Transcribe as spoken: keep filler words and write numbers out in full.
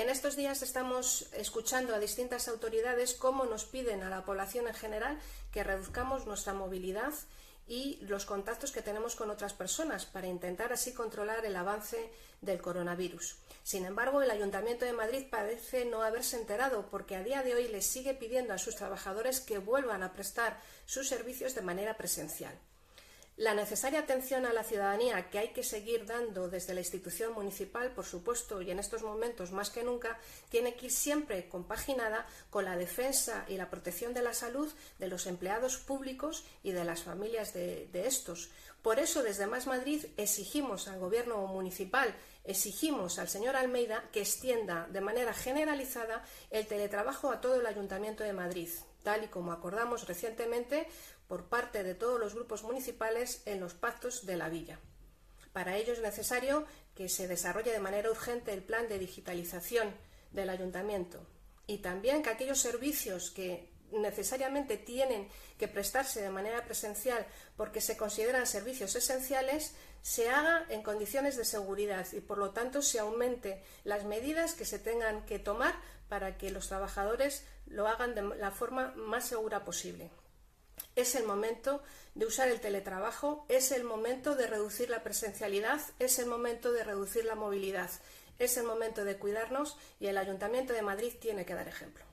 En estos días estamos escuchando a distintas autoridades cómo nos piden a la población en general que reduzcamos nuestra movilidad y los contactos que tenemos con otras personas para intentar así controlar el avance del coronavirus. Sin embargo, el Ayuntamiento de Madrid parece no haberse enterado porque a día de hoy les sigue pidiendo a sus trabajadores que vuelvan a prestar sus servicios de manera presencial. La necesaria atención a la ciudadanía que hay que seguir dando desde la institución municipal, por supuesto, y en estos momentos más que nunca, tiene que ir siempre compaginada con la defensa y la protección de la salud de los empleados públicos y de las familias de, de estos. Por eso, desde Más Madrid exigimos al Gobierno municipal, exigimos al señor Almeida que extienda de manera generalizada el teletrabajo a todo el Ayuntamiento de Madrid, tal y como acordamos recientemente por parte de todos los grupos municipales en los pactos de la Villa. Para ello es necesario que se desarrolle de manera urgente el plan de digitalización del Ayuntamiento y también que aquellos servicios que necesariamente tienen que prestarse de manera presencial porque se consideran servicios esenciales se haga en condiciones de seguridad y por lo tanto se aumente las medidas que se tengan que tomar para que los trabajadores lo hagan de la forma más segura posible. Es el momento de usar el teletrabajo, es el momento de reducir la presencialidad, es el momento de reducir la movilidad, es el momento de cuidarnos y el Ayuntamiento de Madrid tiene que dar ejemplo.